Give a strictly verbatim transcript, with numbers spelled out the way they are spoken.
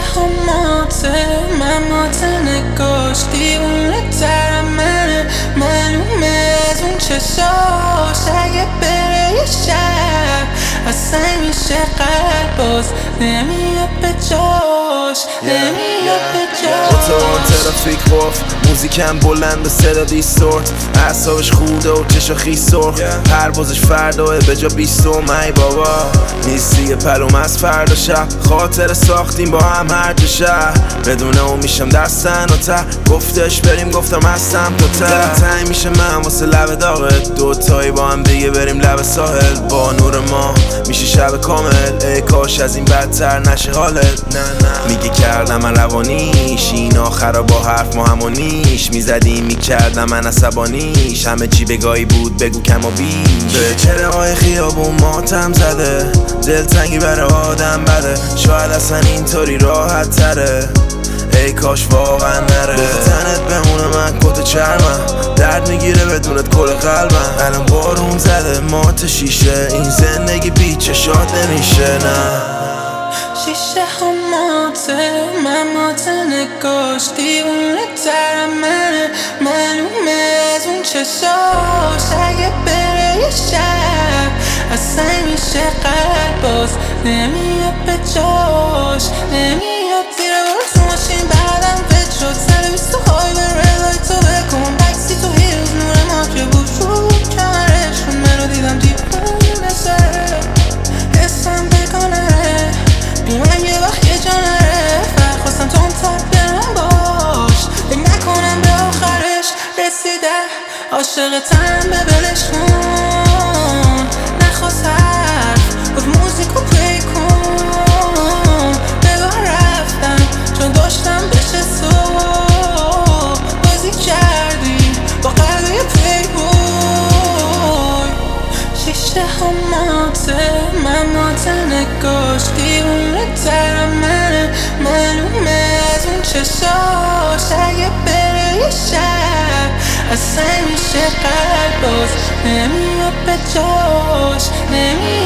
هماته من مات نگاش دیوونه تر منه معلومه از اون چشاش اگه بره یه شب اصلا میشه قلب باز نمیاد به جاش نمیاد به جاش تو آن ترافیک گفت موزیکم بلند و صدا دیستورت اعصابش خوده و چشا خیس سرخ پروازش فرداه به جا بیستم ای بابا نیستی یه پلوم از فردا شب خاطر ساختیم با هم هر جا شهر بدون اون میشم دستن و ته گفتش بریم گفتم هستم تو ته دلم تنگ میشه من واسه لب داغت دوتایی با هم دیگه بریم لب ساحل با نور ما میشه شب کامل ای کاش از این بدتر نشه حالت نه نه میگه کردم من روانیش این آخرا با حرف ما همونیش میزدیم میکردم من عصبانیش همه چی بگاهی بود بگو کم و بیش به چهره های خیابون ماتم زده دلتنگی برای آدم بده شاید اصلا اینطوری راحت تره ای کاش واقعا نره تنت بمونه من کت چرمم درد میگیره بدونت کل قلبم الان بارون زده مات شیشه این زندگی بی چشات نمیشه نه شیشه هماته من مات نگاش دیوونه تر منه معلومه از اون چشاش اگه بره یه شب اصلا میشه قلب باز نمیاد به جاش نمیاد زیر برو تو ماشین بعدم فت شد سر بیست و های به رلای تو بکن بکسی تو هیروز نور مافیا بود رو کمرش رو منو دیدم دیوونه سره حسم بکنه بی من یه وقت یه جا نره فرق خواستم تو اون تر برم باش فکر نکنم به آخرش رسیده عاشقتم به بلش کن نخواست حرف گفت موزیکو پلی کن بگاه رفتم چون داشتم بشه صبح بازی کردی با قلبه پلی بوی شیشه هماته من مات نگاش دیوونه تر منه معلومه از اون چشاش اگه بره یه شب اصلا میشه قلب باز نمیاد به جاش نمیاد